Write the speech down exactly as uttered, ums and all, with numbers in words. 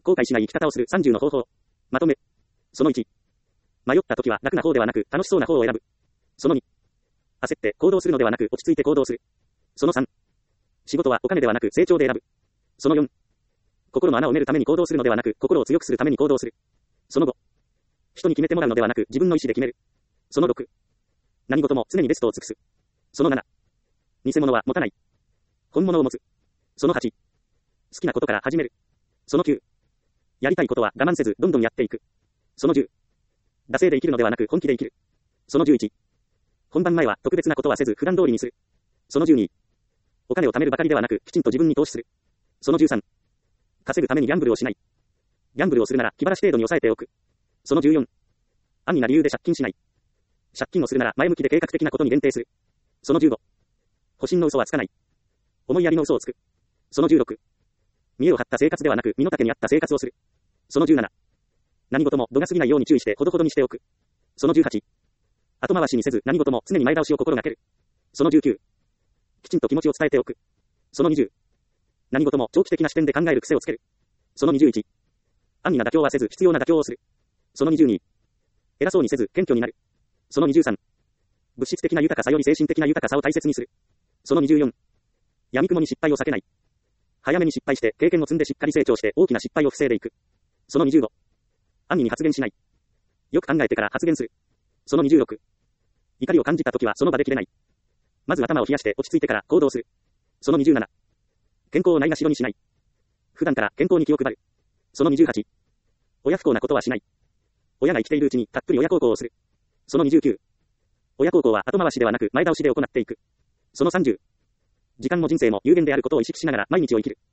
後悔しない生き方をするさんじゅうの方法。まとめ。そのいち。迷った時は楽な方ではなく楽しそうな方を選ぶ。そのに。焦って行動するのではなく落ち着いて行動する。そのさん。仕事はお金ではなく成長で選ぶ。そのよん。心の穴を埋めるために行動するのではなく心を強くするために行動する。そのご。人に決めてもらうのではなく自分の意思で決める。そのろく。何事も常にベストを尽くす。そのなな。偽物は持たない。本物を持つ。そのはち。好きなことから始める。そのきゅう。やりたいことは我慢せずどんどんやっていく。そのじゅう。惰性で生きるのではなく本気で生きる。そのじゅういち。本番前は特別なことはせず普段通りにする。そのじゅうに。お金を貯めるばかりではなくきちんと自分に投資する。そのじゅうさん。稼ぐためにギャンブルをしない。ギャンブルをするなら気晴らし程度に抑えておく。そのじゅうよん。安易な理由で借金しない。借金をするなら前向きで計画的なことに限定する。そのじゅうご。保身の嘘はつかない。思いやりの嘘をつく。そのじゅうろく。見栄を張った生活ではなく身の丈に合った生活をする。そのじゅうなな。何事も度が過ぎないように注意してほどほどにしておく。そのじゅうはち。後回しにせず何事も常に前倒しを心がける。そのじゅうきゅう。きちんと気持ちを伝えておく。そのにじゅう。何事も長期的な視点で考える癖をつける。そのにじゅういち。安易な妥協はせず必要な妥協をする。そのにじゅうに。偉そうにせず謙虚になる。そのにじゅうさん。物質的な豊かさより精神的な豊かさを大切にする。そのにじゅうよん。闇雲に失敗を避けない。早めに失敗して経験を積んでしっかり成長して大きな失敗を防いでいく。そのにじゅうご。安易に発言しない。よく考えてから発言する。そのにじゅうろく。怒りを感じたときはその場で切れない。まず頭を冷やして落ち着いてから行動する。そのにじゅうなな。健康をないがしろにしない。普段から健康に気を配る。そのにじゅうはち。親不孝なことはしない。親が生きているうちにたっぷり親孝行をする。そのにじゅうきゅう。親孝行は後回しではなく前倒しで行っていく。そのさんじゅう。時間も人生も有限であることを意識しながら毎日を生きる。